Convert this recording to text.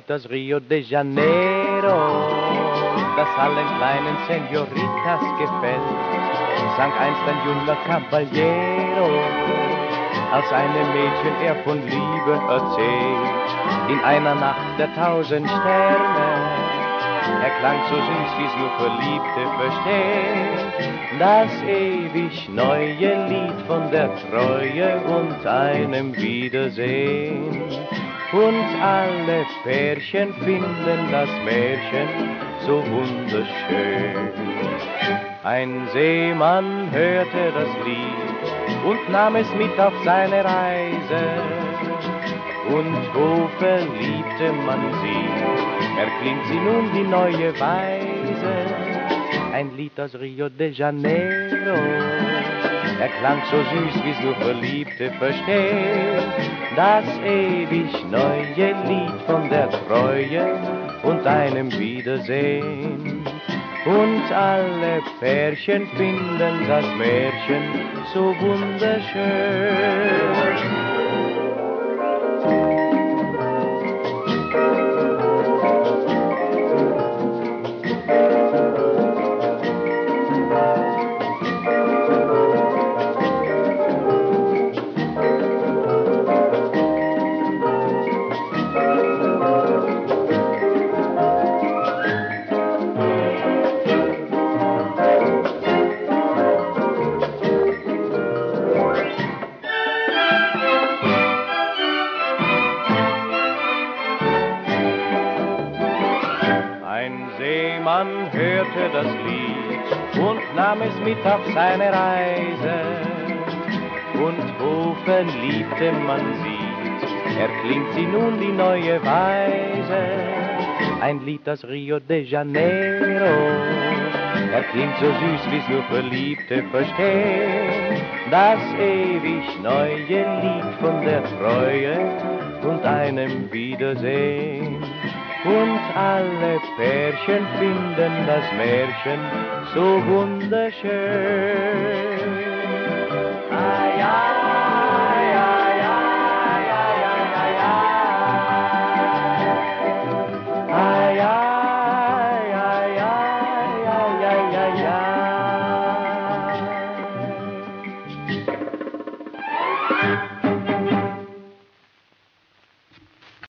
das Rio de Janeiro, das allen kleinen Senoritas gefällt, sang einst ein junger Caballero, als einem Mädchen er von Liebe erzählt, in einer Nacht der 1000 Sterne. Er klang so süß, wie's nur Verliebte verstehen, das ewig neue Lied von der Treue und einem Wiedersehen. Und alle Pärchen finden das Märchen so wunderschön. Ein Seemann hörte das Lied und nahm es mit auf seine Reise. Und wo verliebte man sie, erklingt sie nun die neue Weise. Ein Lied aus Rio de Janeiro, er klang so süß, wie's nur Verliebte verstehen. Das ewig neue Lied von der Treue und einem Wiedersehen. Und alle Pärchen finden das Märchen so wunderschön. Ein Seemann hörte das Lied und nahm es mit auf seine Reise. Und wo Verliebte man sieht, erklingt sie nun die neue Weise. Ein Lied aus Rio de Janeiro, erklingt so süß, wie's nur Verliebte verstehen. Das ewig neue Lied von der Treue und einem Wiedersehen. Und alle Pärchen finden das Märchen so wunderschön.